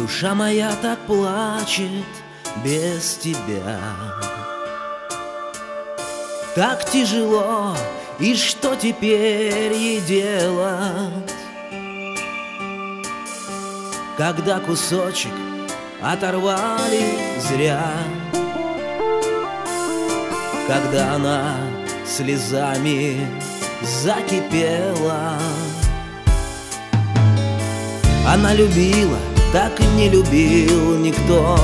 Душа моя так плачет без тебя. Так тяжело, и что теперь ей делать, когда кусочек оторвали зря, когда она слезами закипела. Она любила, так не любил никто.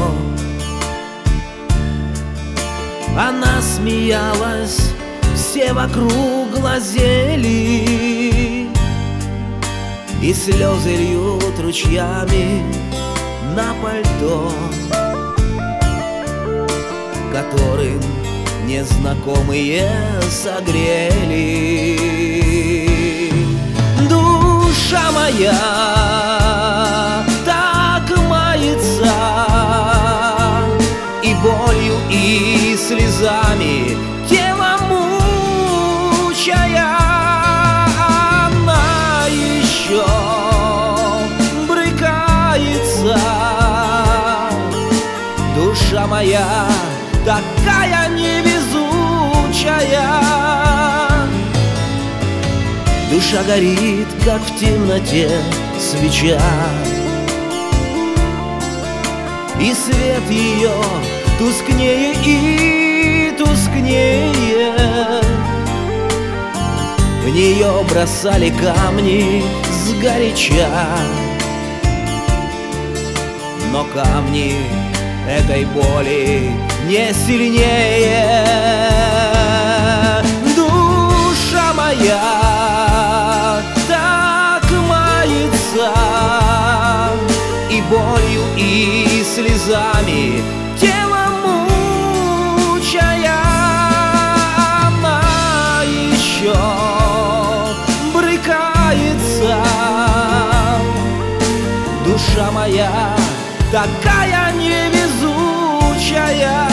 Она смеялась, все вокруг глазели, и слезы льют ручьями на пальто, которым незнакомые согрели. Душа моя так мается, и болью, и слезами тело мучая. Она еще брыкается. Душа моя такая невезучая. Душа горит, как в темноте свеча, и свет ее тускнее и тускнее. В нее бросали камни сгоряча, но камни этой боли не сильнее. Душа моя так мается, и болью, и слезами тело мучая. Она еще брыкается. Душа моя такая невезучая.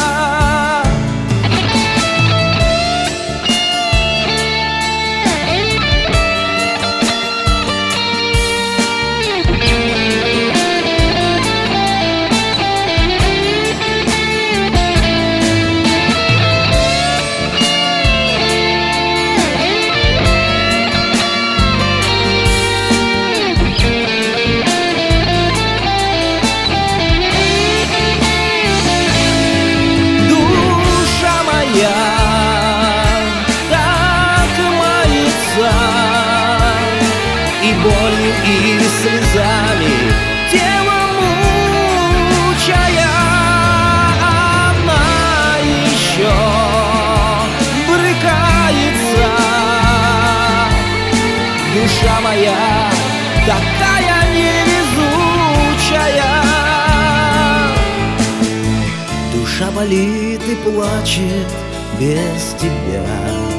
И болью, и слезами тело мучая. Она еще брыкается. Душа моя такая невезучая. Душа болит и плачет без тебя.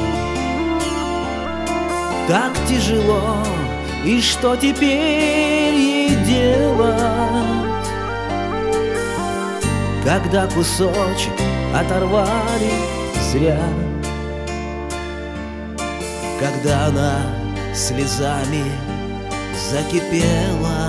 Так тяжело, и что теперь ей делать, когда кусочек оторвали зря, когда она слезами закипела?